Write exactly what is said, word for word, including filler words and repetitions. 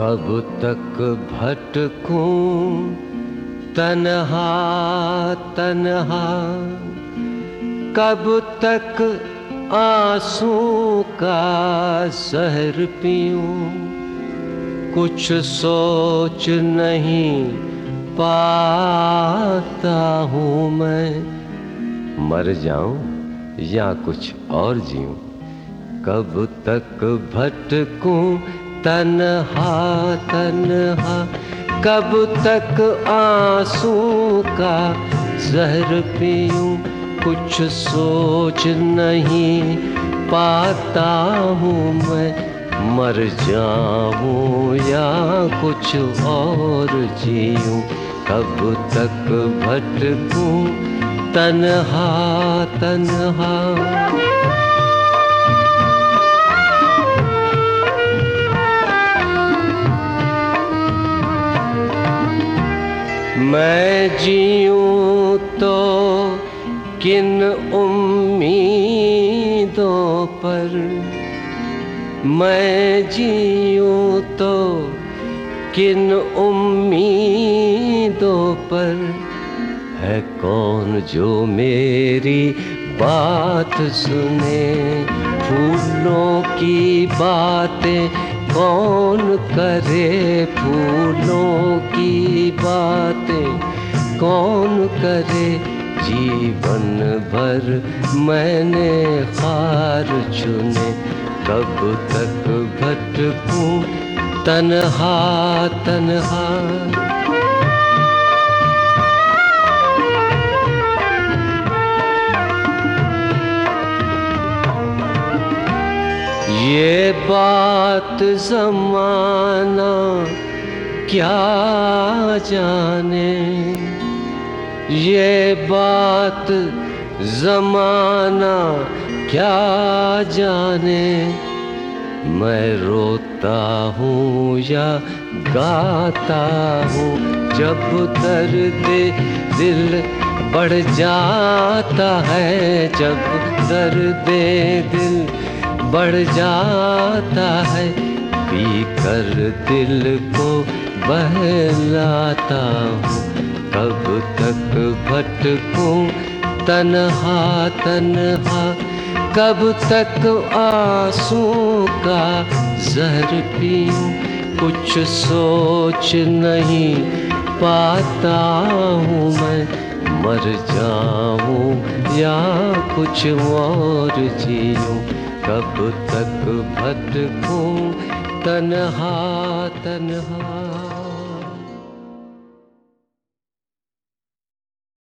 कब तक भटकूं तन्हा तन्हा, कब तक आंसू का जहर पीऊं। कुछ सोच नहीं पाता हूँ मैं, मर जाऊं या कुछ और जीऊं। कब तक भटकूं तन्हा तन्हा, कब तक आंसू का जहर पीऊं। कुछ सोच नहीं पाता हूँ मैं, मर जाऊं या कुछ और जीऊं। कब तक भटकूं तन्हा तन्हा। मैं जीऊं तो किन उम्मीदों पर, मैं जीऊं तो किन उम्मीदों पर। है कौन जो मेरी बात सुने, फूलों की बातें कौन करे। फूलों की बातें कौन करे। जीवन भर मैंने हार चुने, कब तक भटकूं तन्हा तन्हा। ये बात ज़माना क्या जाने, ये बात ज़माना क्या जाने। मैं रोता हूँ या गाता हूँ, जब दर्द दिल बढ़ जाता है। जब दर्द दिल बढ़ जाता है, पी कर दिल को बहलाता हूँ। कब तक भटकूं तन्हा तन्हा, कब तक आंसू का जहर पीऊं। कुछ सोच नहीं पाता हूँ मैं, मर जाऊं या कुछ और जीऊं। कब तक भटकूं तन्हा तन्हा।